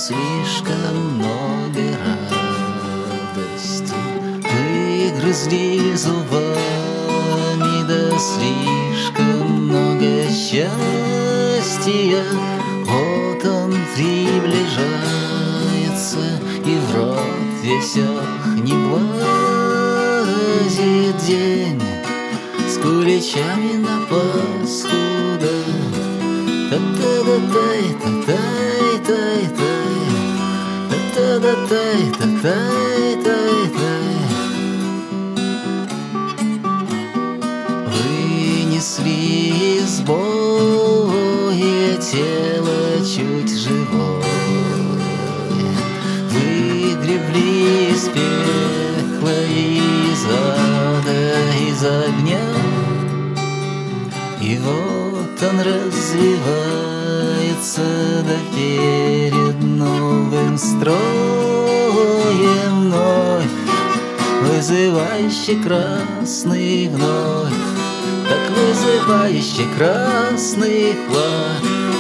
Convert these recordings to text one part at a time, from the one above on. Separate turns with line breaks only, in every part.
слишком много радости, вы грызли зубами, да слишком много счастья. Вот он приближается, и в рот весь не влазит день с куличами на Пасху. Вынесли из боя тело чуть живое, выгребли из пекла, из ада, из огня. И вот он развивается, да перед новым строем вновь, вызывающе красный вновь, так вызывающе красный флаг.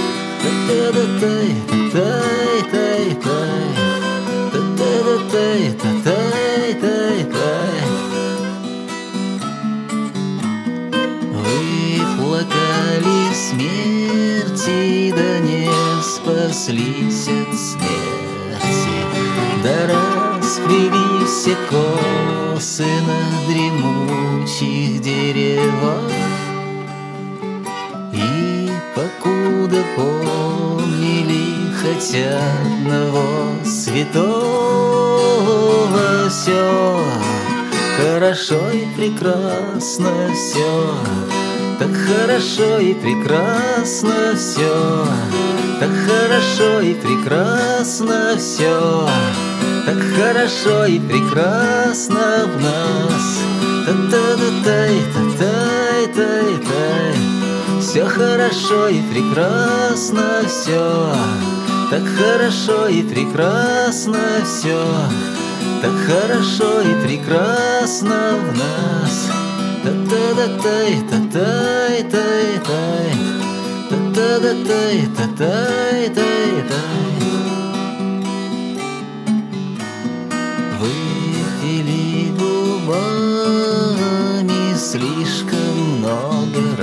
Плакали смерти, да не спаслись от смерти, да расплели все косы на дремучих деревах. И покуда помнили хотя одного святого, все хорошо и прекрасно, все так хорошо и прекрасно, все так хорошо и прекрасно, все так хорошо и прекрасно в нас. Та-та-та-тай-та-тай-тай-тай, все хорошо и прекрасно, все так хорошо и прекрасно, все так хорошо и прекрасно в нас. Та-та-та-тай-та-тай-тай-тай, та-та-та-тай-та-тай-тай-тай. Выпили губами слишком много